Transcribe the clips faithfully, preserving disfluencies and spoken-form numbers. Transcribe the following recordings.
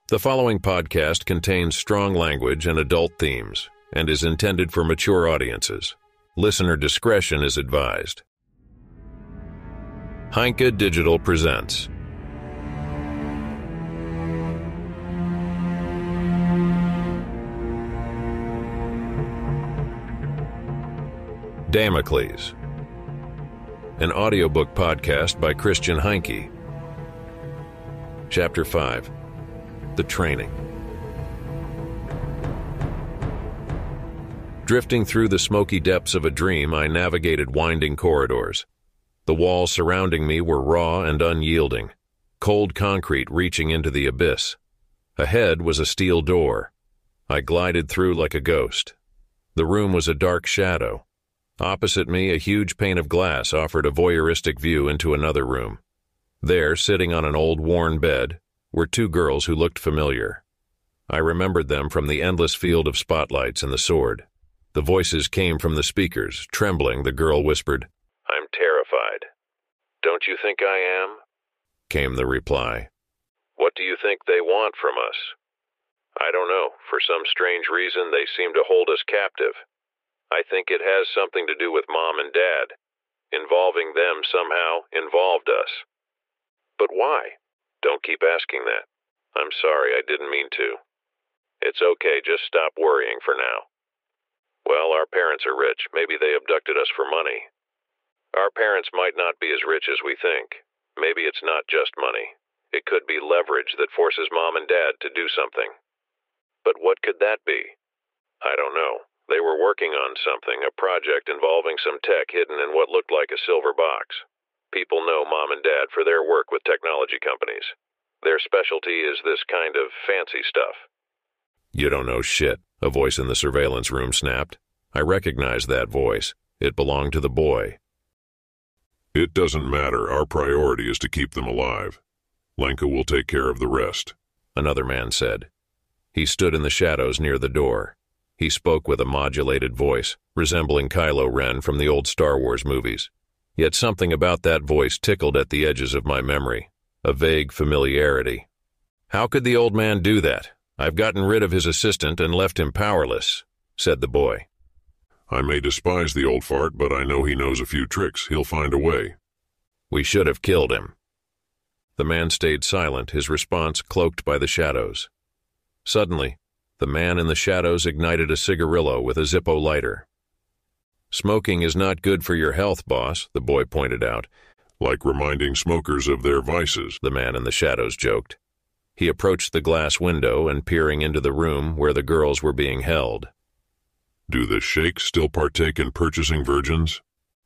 The following podcast contains strong language and adult themes and is intended for mature audiences. Listener discretion is advised. Heinke Digital presents Damocles, an audiobook podcast by Christian Heinke. Chapter five. The Training. Drifting through the smoky depths of a dream, I navigated winding corridors. The walls surrounding me were raw and unyielding, cold concrete reaching into the abyss. Ahead was a steel door. I glided through like a ghost. The room was a dark shadow. Opposite me, a huge pane of glass offered a voyeuristic view into another room. There, sitting on an old worn bed, were two girls who looked familiar. I remembered them from the endless field of spotlights and the sword. The voices came from the speakers. Trembling, the girl whispered, "I'm terrified." "Don't you think I am?" came the reply. "What do you think they want from us?" "I don't know. For some strange reason, they seem to hold us captive. I think it has something to do with Mom and Dad. Involving them somehow involved us." "But why?" "Don't keep asking that. I'm sorry, I didn't mean to." "It's okay, just stop worrying for now." "Well, our parents are rich. Maybe they abducted us for money." "Our parents might not be as rich as we think. Maybe it's not just money. It could be leverage that forces Mom and Dad to do something." "But what could that be?" "I don't know. They were working on something, a project involving some tech hidden in what looked like a silver box. People know Mom and Dad for their work with technology companies. Their specialty is this kind of fancy stuff." "You don't know shit," a voice in the surveillance room snapped. I recognized that voice. It belonged to the boy. "It doesn't matter. Our priority is to keep them alive. Lenka will take care of the rest," another man said. He stood in the shadows near the door. He spoke with a modulated voice, resembling Kylo Ren from the old Star Wars movies. Yet something about that voice tickled at the edges of my memory, a vague familiarity. "How could the old man do that? I've gotten rid of his assistant and left him powerless," said the boy. "I may despise the old fart, but I know he knows a few tricks. He'll find a way." "We should have killed him." The man stayed silent, his response cloaked by the shadows. Suddenly, the man in the shadows ignited a cigarillo with a Zippo lighter. "Smoking is not good for your health, boss," the boy pointed out. "Like reminding smokers of their vices," the man in the shadows joked. He approached the glass window and peering into the room where the girls were being held. "Do the sheiks still partake in purchasing virgins?"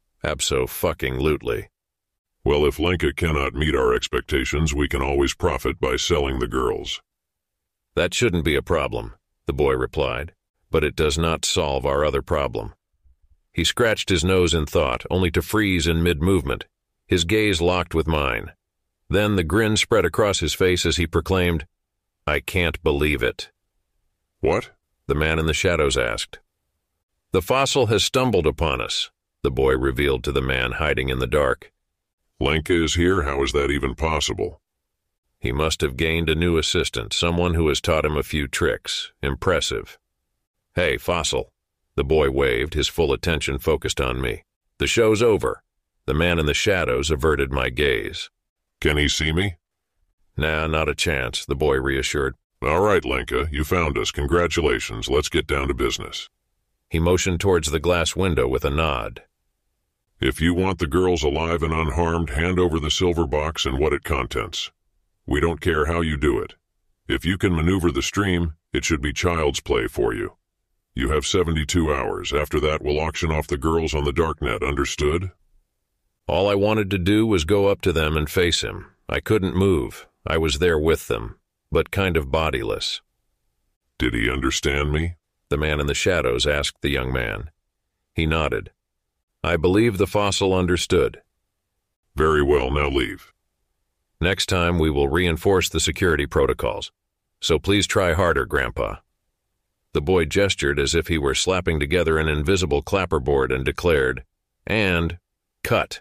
"Abso-fucking-lutely." "Well, if Lenka cannot meet our expectations, we can always profit by selling the girls." "That shouldn't be a problem," the boy replied, "but it does not solve our other problem." He scratched his nose in thought, only to freeze in mid-movement. His gaze locked with mine. Then the grin spread across his face as he proclaimed, "I can't believe it." "What?" the man in the shadows asked. "The fossil has stumbled upon us," the boy revealed to the man hiding in the dark. "Lenka is here? How is that even possible?" "He must have gained a new assistant, someone who has taught him a few tricks. Impressive." "Hey, Fossil." The boy waved, his full attention focused on me. "The show's over." The man in the shadows averted my gaze. "Can he see me?" "Nah, not a chance," the boy reassured. "All right, Lenka, you found us. Congratulations. Let's get down to business." He motioned towards the glass window with a nod. "If you want the girls alive and unharmed, hand over the silver box and what it contents. We don't care how you do it. If you can maneuver the stream, it should be child's play for you. You have seventy-two hours. After that, we'll auction off the girls on the darknet, understood?" All I wanted to do was go up to them and face him. I couldn't move. I was there with them, but kind of bodiless. "Did he understand me?" the man in the shadows asked the young man. He nodded. I believe the fossil understood. "Very well, now leave." "Next time we will reinforce the security protocols. So please try harder, Grandpa." The boy gestured as if he were slapping together an invisible clapperboard and declared, "And cut."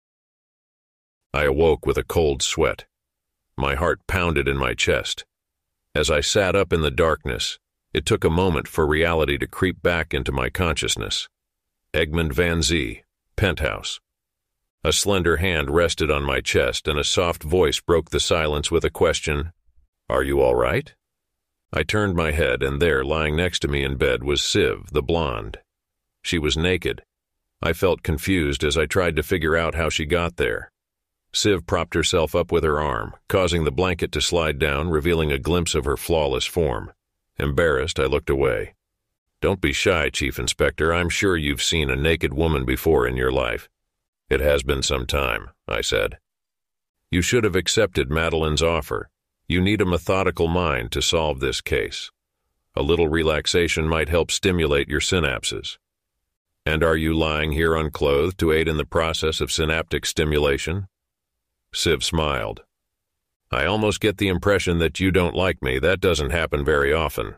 I awoke with a cold sweat. My heart pounded in my chest. As I sat up in the darkness, it took a moment for reality to creep back into my consciousness. Egmond Van Zee, penthouse. A slender hand rested on my chest, and a soft voice broke the silence with a question, "Are you all right?" I turned my head, and there, lying next to me in bed, was Siv, the blonde. She was naked. I felt confused as I tried to figure out how she got there. Siv propped herself up with her arm, causing the blanket to slide down, revealing a glimpse of her flawless form. Embarrassed, I looked away. "Don't be shy, Chief Inspector. I'm sure you've seen a naked woman before in your life." "It has been some time," I said. "You should have accepted Madeline's offer. You need a methodical mind to solve this case. A little relaxation might help stimulate your synapses." "And are you lying here unclothed to aid in the process of synaptic stimulation?" Siv smiled. "I almost get the impression that you don't like me. That doesn't happen very often.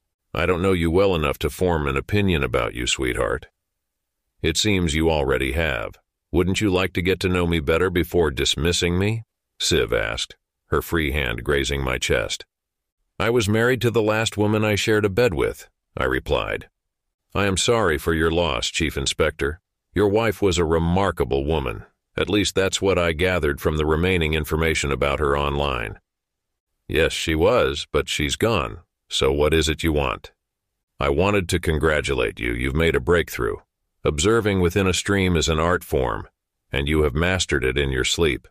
I don't know you well enough to form an opinion about you, sweetheart." "It seems you already have. Wouldn't you like to get to know me better before dismissing me?" Siv asked, her free hand grazing my chest. "I was married to the last woman I shared a bed with," I replied. "I am sorry for your loss, Chief Inspector. Your wife was a remarkable woman. At least that's what I gathered from the remaining information about her online." "Yes, she was, but she's gone. So what is it you want?" "I wanted to congratulate you. You've made a breakthrough. Observing within a stream is an art form, and you have mastered it in your sleep."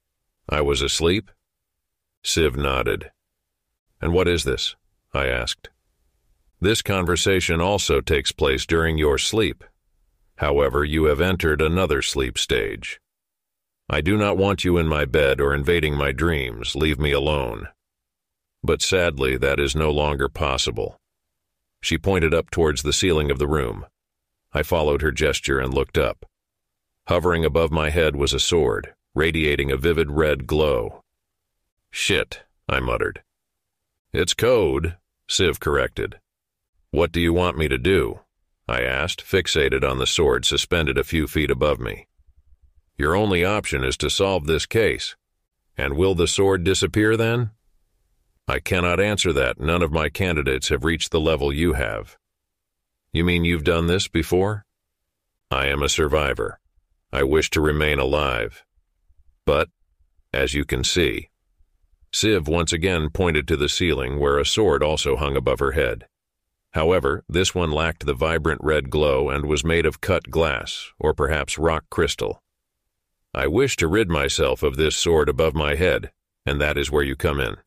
"I was asleep?" Siv nodded. "And what is this?" I asked. "This conversation also takes place during your sleep. However, you have entered another sleep stage. I do not want you in my bed or invading my dreams. Leave me alone." But sadly, that is no longer possible. She pointed up towards the ceiling of the room. I followed her gesture and looked up. Hovering above my head was a sword, radiating a vivid red glow. "Shit," I muttered. "It's code," Siv corrected. "What do you want me to do?" I asked, fixated on the sword suspended a few feet above me. "Your only option is to solve this case. And will the sword disappear then?" "I cannot answer that. None of my candidates have reached the level you have." "You mean you've done this before?" "I am a survivor. I wish to remain alive. But, as you can see..." Siv once again pointed to the ceiling, where a sword also hung above her head. However, this one lacked the vibrant red glow and was made of cut glass, or perhaps rock crystal. "I wish to rid myself of this sword above my head, and that is where you come in.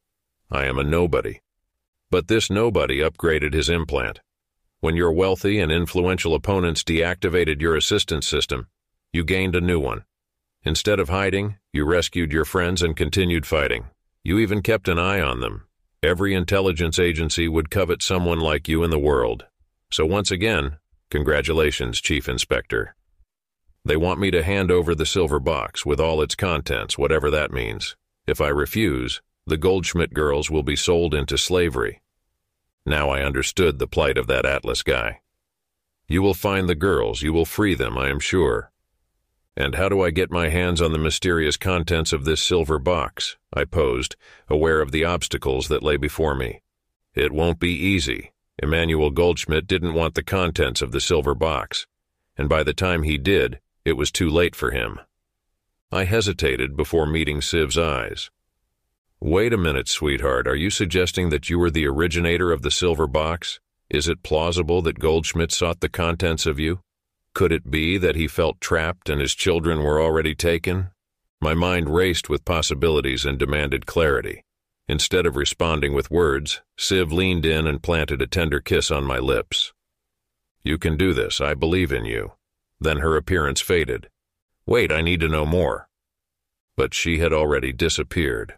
I am a nobody. But this nobody upgraded his implant. When your wealthy and influential opponents deactivated your assistance system, you gained a new one. Instead of hiding, you rescued your friends and continued fighting. You even kept an eye on them. Every intelligence agency would covet someone like you in the world. So once again, congratulations, Chief Inspector. They want me to hand over the silver box with all its contents, whatever that means. If I refuse, the Goldschmidt girls will be sold into slavery." Now I understood the plight of that Atlas guy. "You will find the girls. You will free them, I am sure." "And how do I get my hands on the mysterious contents of this silver box?" I posed, aware of the obstacles that lay before me. "It won't be easy. Emmanuel Goldschmidt didn't want the contents of the silver box, and by the time he did, it was too late for him." I hesitated before meeting Siv's eyes. "Wait a minute, sweetheart. Are you suggesting that you were the originator of the silver box? Is it plausible that Goldschmidt sought the contents of you? Could it be that he felt trapped and his children were already taken?" My mind raced with possibilities and demanded clarity. Instead of responding with words, Siv leaned in and planted a tender kiss on my lips. "You can do this. I believe in you." Then her appearance faded. "Wait, I need to know more." But she had already disappeared.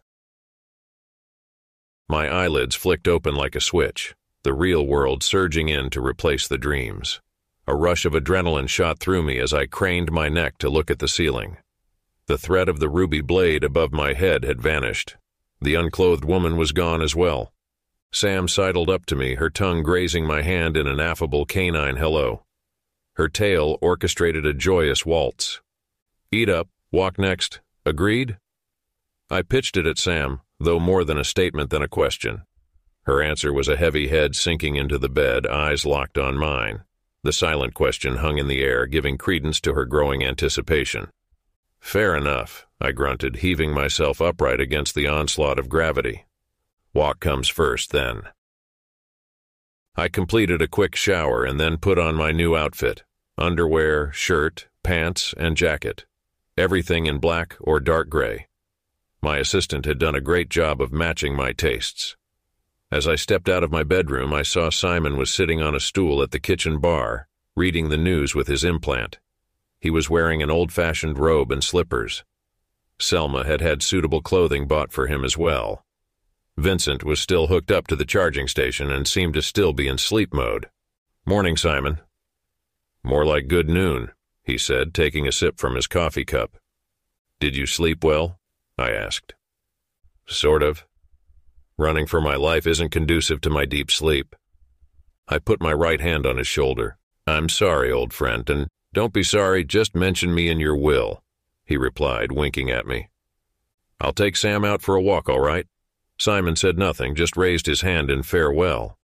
My eyelids flicked open like a switch, the real world surging in to replace the dreams. A rush of adrenaline shot through me as I craned my neck to look at the ceiling. The threat of the ruby blade above my head had vanished. The unclothed woman was gone as well. Sam sidled up to me, her tongue grazing my hand in an affable canine hello. Her tail orchestrated a joyous waltz. "Eat up, walk next. Agreed?" I pitched it at Sam, though more than a statement than a question. Her answer was a heavy head sinking into the bed, eyes locked on mine. The silent question hung in the air, giving credence to her growing anticipation. Fair enough, I grunted, heaving myself upright against the onslaught of gravity. Walk comes first, then. I completed a quick shower and then put on my new outfit. Underwear, shirt, pants, and jacket. Everything in black or dark gray. My assistant had done a great job of matching my tastes. As I stepped out of my bedroom, I saw Simon was sitting on a stool at the kitchen bar, reading the news with his implant. He was wearing an old-fashioned robe and slippers. Selma had had suitable clothing bought for him as well. Vincent was still hooked up to the charging station and seemed to still be in sleep mode. "Morning, Simon." "More like good noon," he said, taking a sip from his coffee cup. "Did you sleep well?" I asked. "Sort of. Running for my life isn't conducive to my deep sleep." I put my right hand on his shoulder. "I'm sorry, old friend, and don't be sorry, just mention me in your will," he replied, winking at me. "I'll take Sam out for a walk, all right?" Simon said nothing, just raised his hand in farewell.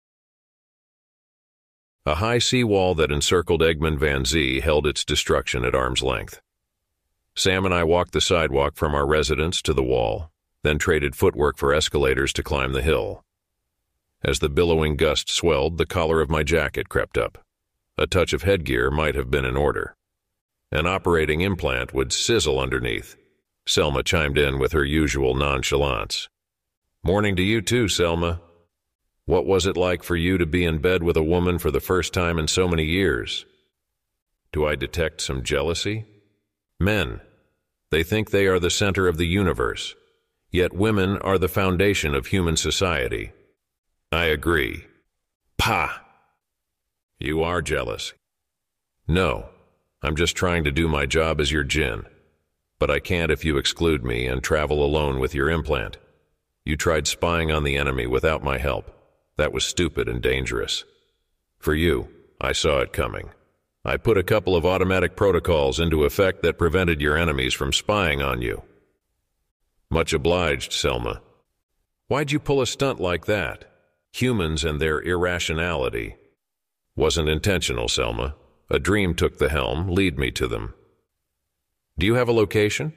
A high seawall that encircled Egmont Van Zee held its destruction at arm's length. Sam and I walked the sidewalk from our residence to the wall, then traded footwork for escalators to climb the hill. As the billowing gust swelled, the collar of my jacket crept up. A touch of headgear might have been in order. An operating implant would sizzle underneath. Selma chimed in with her usual nonchalance. "Morning to you too, Selma. What was it like for you to be in bed with a woman for the first time in so many years?" Do I detect some jealousy? Men. They think they are the center of the universe. Yet women are the foundation of human society. I agree. Pah! You are jealous. No, I'm just trying to do my job as your djinn. But I can't if you exclude me and travel alone with your implant. You tried spying on the enemy without my help. That was stupid and dangerous. For you, I saw it coming. I put a couple of automatic protocols into effect that prevented your enemies from spying on you. Much obliged, Selma. Why'd you pull a stunt like that? Humans and their irrationality. Wasn't intentional, Selma. A dream took the helm. Lead me to them. Do you have a location?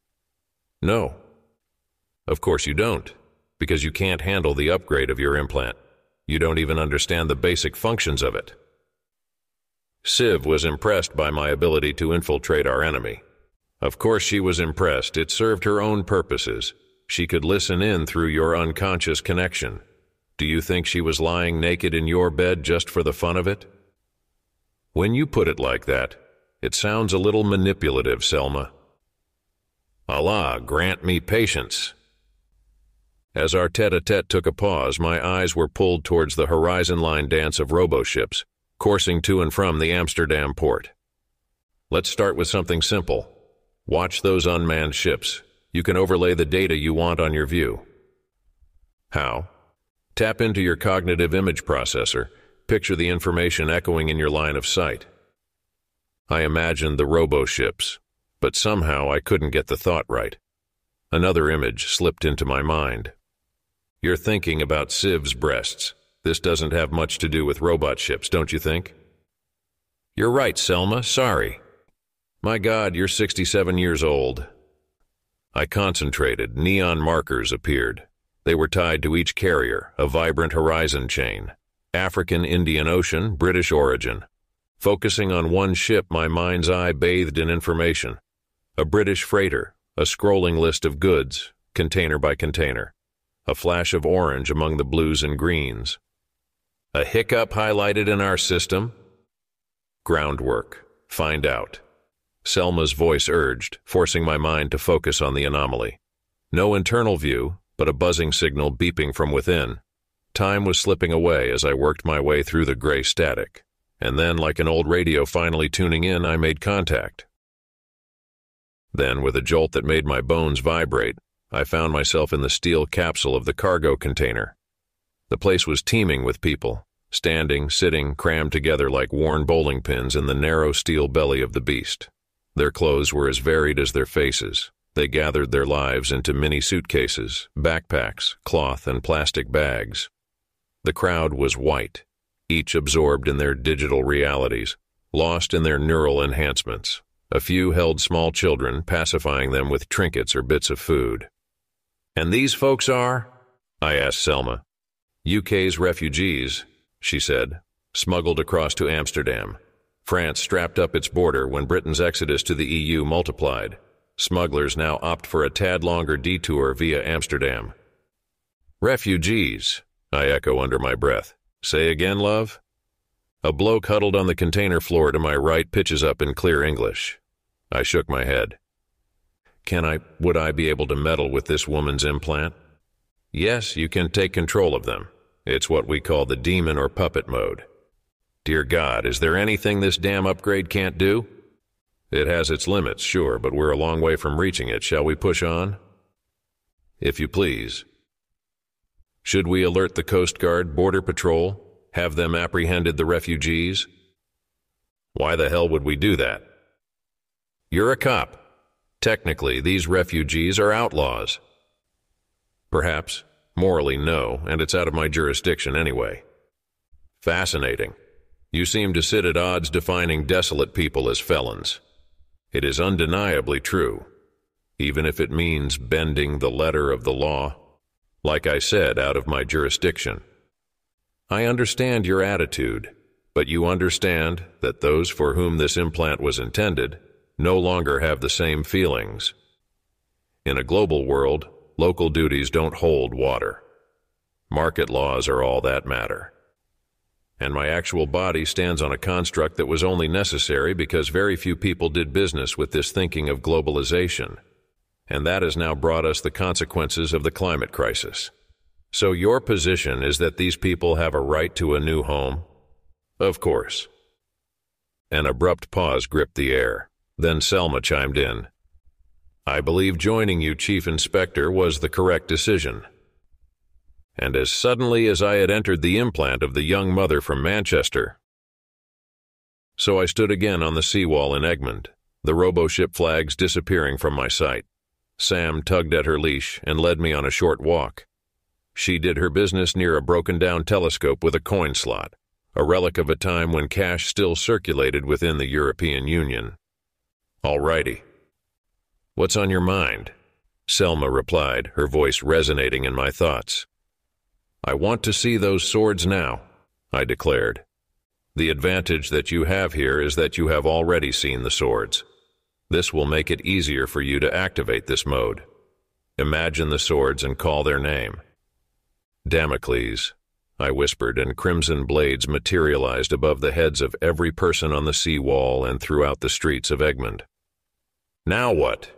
No. Of course you don't, because you can't handle the upgrade of your implant. You don't even understand the basic functions of it. Civ was impressed by my ability to infiltrate our enemy. Of course she was impressed. It served her own purposes. She could listen in through your unconscious connection. Do you think she was lying naked in your bed just for the fun of it? When you put it like that, it sounds a little manipulative, Selma. Allah grant me patience. As our tete-a-tete took a pause, my eyes were pulled towards the horizon line dance of robo-ships, coursing to and from the Amsterdam port. Let's start with something simple. Watch those unmanned ships. You can overlay the data you want on your view. How? Tap into your cognitive image processor. Picture the information echoing in your line of sight. I imagined the robo-ships, but somehow I couldn't get the thought right. Another image slipped into my mind. You're thinking about Civ's breasts. This doesn't have much to do with robot ships, don't you think? You're right, Selma. Sorry. My God, you're sixty-seven years old. I concentrated. Neon markers appeared. They were tied to each carrier, a vibrant horizon chain. African, Indian Ocean, British origin. Focusing on one ship, my mind's eye bathed in information. A British freighter, a scrolling list of goods, container by container. A flash of orange among the blues and greens. A hiccup highlighted in our system? Groundwork. Find out. Selma's voice urged, forcing my mind to focus on the anomaly. No internal view, but a buzzing signal beeping from within. Time was slipping away as I worked my way through the gray static. And then, like an old radio finally tuning in, I made contact. Then, with a jolt that made my bones vibrate, I found myself in the steel capsule of the cargo container. The place was teeming with people, standing, sitting, crammed together like worn bowling pins in the narrow steel belly of the beast. Their clothes were as varied as their faces. They gathered their lives into mini suitcases, backpacks, cloth, and plastic bags. The crowd was white, each absorbed in their digital realities, lost in their neural enhancements. A few held small children, pacifying them with trinkets or bits of food. "And these folks are?" I asked Selma. "U K's refugees," she said, "smuggled across to Amsterdam. France strapped up its border when Britain's exodus to the E U multiplied. Smugglers now opt for a tad longer detour via Amsterdam." "Refugees," I echo under my breath. "Say again, love?" A bloke huddled on the container floor to my right pitches up in clear English. I shook my head. Can I, would I be able to meddle with this woman's implant? Yes, you can take control of them. It's what we call the demon or puppet mode. Dear God, is there anything this damn upgrade can't do? It has its limits, sure, but we're a long way from reaching it. Shall we push on? If you please. Should we alert the Coast Guard, Border Patrol, have them apprehended the refugees? Why the hell would we do that? You're a cop. Technically, these refugees are outlaws. Perhaps. Morally, no, and it's out of my jurisdiction anyway. Fascinating. You seem to sit at odds defining desolate people as felons. It is undeniably true, even if it means bending the letter of the law. Like I said, out of my jurisdiction. I understand your attitude, but you understand that those for whom this implant was intended no longer have the same feelings. In a global world, local duties don't hold water. Market laws are all that matter. And my actual body stands on a construct that was only necessary because very few people did business with this thinking of globalization. And that has now brought us the consequences of the climate crisis. So your position is that these people have a right to a new home? Of course. An abrupt pause gripped the air. Then Selma chimed in. I believe joining you, Chief Inspector, was the correct decision. And as suddenly as I had entered the implant of the young mother from Manchester. So I stood again on the seawall in Egmond, the robo-ship flags disappearing from my sight. Sam tugged at her leash and led me on a short walk. She did her business near a broken-down telescope with a coin slot, a relic of a time when cash still circulated within the European Union. All righty. What's on your mind? Selma replied, her voice resonating in my thoughts. I want to see those swords now, I declared. The advantage that you have here is that you have already seen the swords. This will make it easier for you to activate this mode. Imagine the swords and call their name. Damocles, I whispered, and crimson blades materialized above the heads of every person on the seawall and throughout the streets of Egmond. Now what?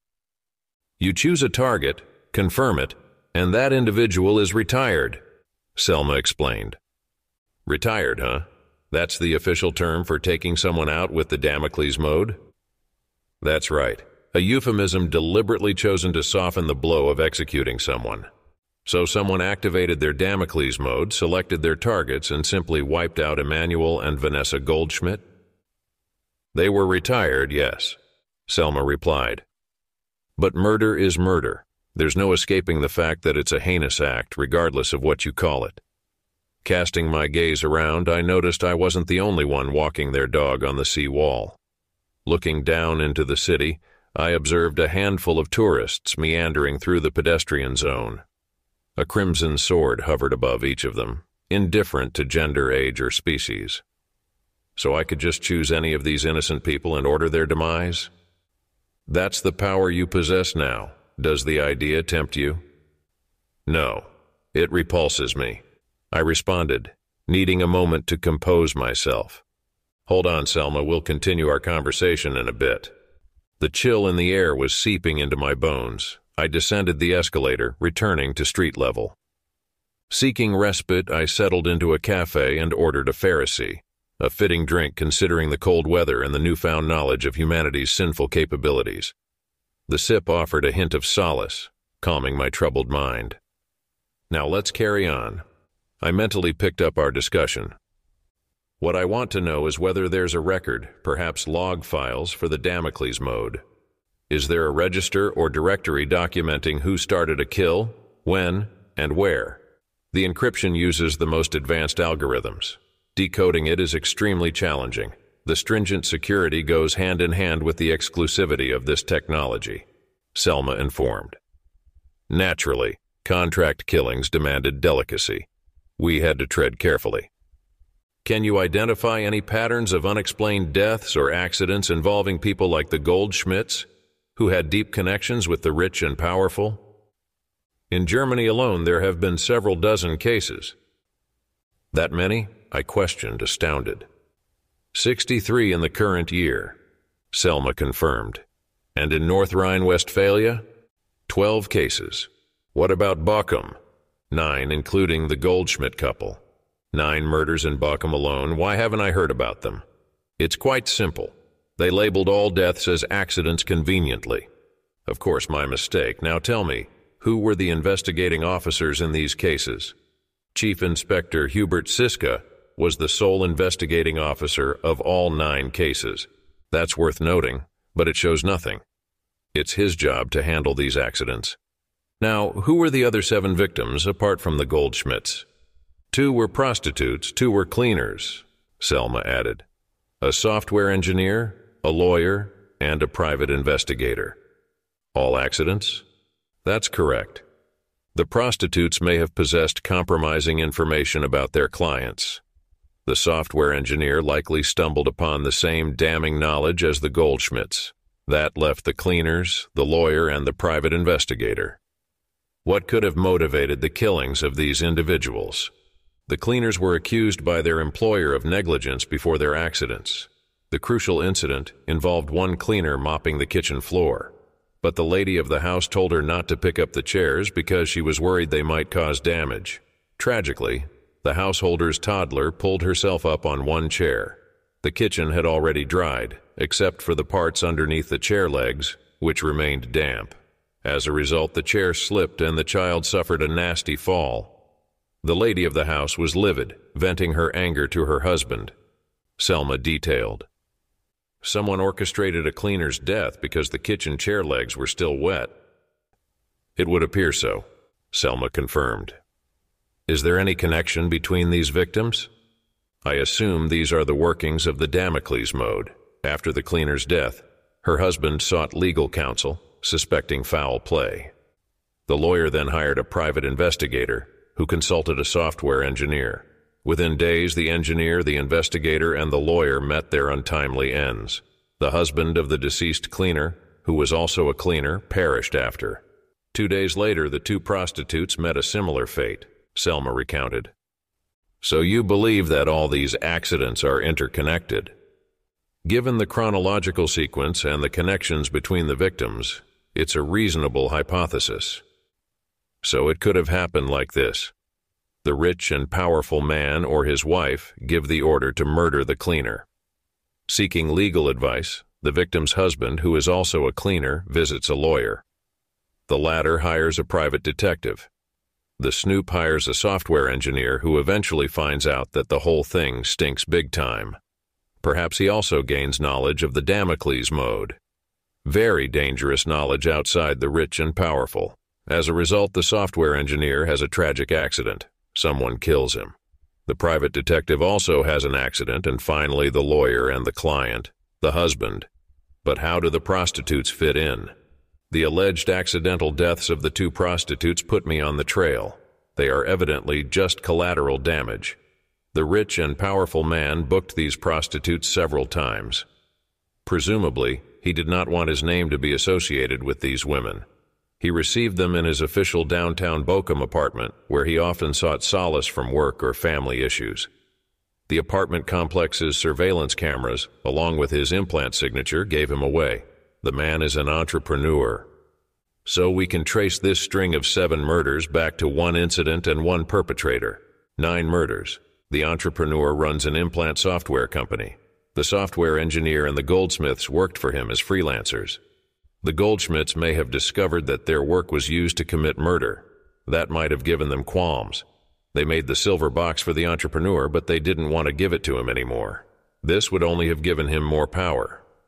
You choose a target, confirm it, and that individual is retired, Selma explained. Retired, huh? That's the official term for taking someone out with the Damocles mode? That's right, a euphemism deliberately chosen to soften the blow of executing someone. So someone activated their Damocles mode, selected their targets, and simply wiped out Emmanuel and Vanessa Goldschmidt? They were retired, yes, Selma replied. But murder is murder. There's no escaping the fact that it's a heinous act, regardless of what you call it. Casting my gaze around, I noticed I wasn't the only one walking their dog on the sea wall. Looking down into the city, I observed a handful of tourists meandering through the pedestrian zone. A crimson sword hovered above each of them, indifferent to gender, age, or species. So I could just choose any of these innocent people and order their demise? That's the power you possess now. Does the idea tempt you? No, it repulses me, I responded, needing a moment to compose myself. Hold on, Selma, we'll continue our conversation in a bit. The chill in the air was seeping into my bones. I descended the escalator, returning to street level. Seeking respite, I settled into a cafe and ordered a Pharisee, a fitting drink considering the cold weather and the newfound knowledge of humanity's sinful capabilities. The sip offered a hint of solace, calming my troubled mind. Now let's carry on. I mentally picked up our discussion. What I want to know is whether there's a record, perhaps log files, for the Damocles mode. Is there a register or directory documenting who started a kill, when, and where? The encryption uses the most advanced algorithms. Decoding it is extremely challenging. The stringent security goes hand in hand with the exclusivity of this technology, Selma informed. Naturally, contract killings demanded delicacy. We had to tread carefully. Can you identify any patterns of unexplained deaths or accidents involving people like the Goldschmidts, who had deep connections with the rich and powerful? In Germany alone, there have been several dozen cases. That many? I questioned, astounded. Sixty-three in the current year, Selma confirmed. And in North Rhine-Westphalia? Twelve cases. What about Bochum? Nine, including the Goldschmidt couple. Nine murders in Bochum alone. Why haven't I heard about them? It's quite simple. They labeled all deaths as accidents conveniently. Of course, my mistake. Now tell me, who were the investigating officers in these cases? Chief Inspector Hubert Siska was the sole investigating officer of all nine cases. That's worth noting, but it shows nothing. It's his job to handle these accidents. Now, who were the other seven victims apart from the Goldschmidts? Two were prostitutes, two were cleaners, Selma added. A software engineer, a lawyer, and a private investigator. All accidents? That's correct. The prostitutes may have possessed compromising information about their clients. The software engineer likely stumbled upon the same damning knowledge as the Goldschmidts. That left the cleaners, the lawyer, and the private investigator. What could have motivated the killings of these individuals? The cleaners were accused by their employer of negligence before their accidents. The crucial incident involved one cleaner mopping the kitchen floor, but the lady of the house told her not to pick up the chairs because she was worried they might cause damage. Tragically, the householder's toddler pulled herself up on one chair. The kitchen had already dried, except for the parts underneath the chair legs, which remained damp. As a result, the chair slipped and the child suffered a nasty fall. The lady of the house was livid, venting her anger to her husband. Selma detailed. Someone orchestrated a cleaner's death because the kitchen chair legs were still wet. It would appear so, Selma confirmed. Is there any connection between these victims? I assume these are the workings of the Damocles mode. After the cleaner's death, her husband sought legal counsel, suspecting foul play. The lawyer then hired a private investigator, who consulted a software engineer. Within days, the engineer, the investigator, and the lawyer met their untimely ends. The husband of the deceased cleaner, who was also a cleaner, perished after. Two days later, the two prostitutes met a similar fate, Selma recounted. So you believe that all these accidents are interconnected? Given the chronological sequence and the connections between the victims, it's a reasonable hypothesis. So it could have happened like this. The rich and powerful man or his wife give the order to murder the cleaner. Seeking legal advice, the victim's husband, who is also a cleaner, visits a lawyer. The latter hires a private detective. The snoop hires a software engineer who eventually finds out that the whole thing stinks big time. Perhaps he also gains knowledge of the Damocles mode. Very dangerous knowledge outside the rich and powerful. As a result, the software engineer has a tragic accident. Someone kills him. The private detective also has an accident, and finally the lawyer and the client, the husband. But how do the prostitutes fit in? The alleged accidental deaths of the two prostitutes put me on the trail. They are evidently just collateral damage. The rich and powerful man booked these prostitutes several times. Presumably, he did not want his name to be associated with these women. He received them in his official downtown Bochum apartment, where he often sought solace from work or family issues. The apartment complex's surveillance cameras, along with his implant signature, gave him away. The man is an entrepreneur. So we can trace this string of seven murders back to one incident and one perpetrator. Nine murders. The entrepreneur runs an implant software company. The software engineer and the Goldsmiths worked for him as freelancers. The Goldschmidts may have discovered that their work was used to commit murder. That might have given them qualms. They made the silver box for the entrepreneur, but they didn't want to give it to him anymore. This would only have given him more power.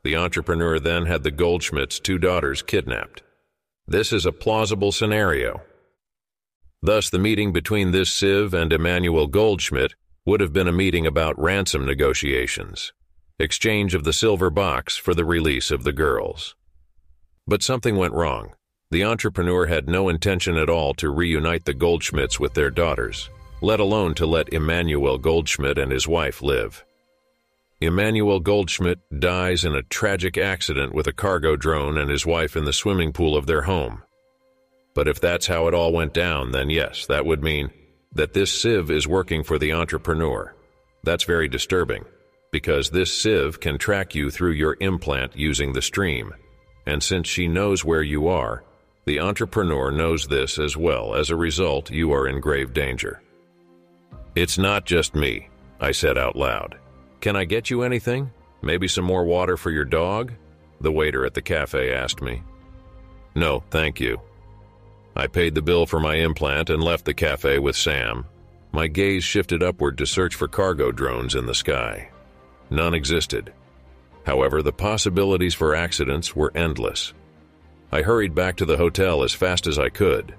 the entrepreneur then had the Goldschmidt's two daughters kidnapped. This is a plausible scenario. Thus, the meeting between this Civ and Emanuel Goldschmidt would have been a meeting about ransom negotiations, exchange of the silver box for the release of the girls. But something went wrong. The entrepreneur had no intention at all to reunite the Goldschmidts with their daughters, let alone to let Emanuel Goldschmidt and his wife live. Emanuel Goldschmidt dies in a tragic accident with a cargo drone and his wife in the swimming pool of their home. But if that's how it all went down, then yes, that would mean that this Civ is working for the entrepreneur. That's very disturbing, because this Civ can track you through your implant using the stream, and since she knows where you are, the entrepreneur knows this as well. As a result, you are in grave danger. "It's not just me," I said out loud. "Can I get you anything? Maybe some more water for your dog?" the waiter at the cafe asked me. "No, thank you." I paid the bill for my implant and left the cafe with Sam. My gaze shifted upward to search for cargo drones in the sky. None existed. However, the possibilities for accidents were endless. I hurried back to the hotel as fast as I could.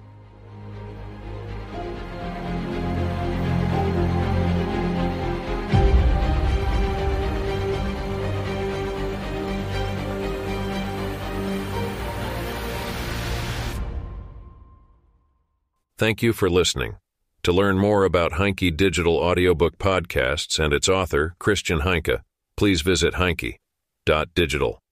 Thank you for listening. To learn more about Heinke Digital Audiobook Podcasts and its author, Christian Heinke, please visit heinke dot digital.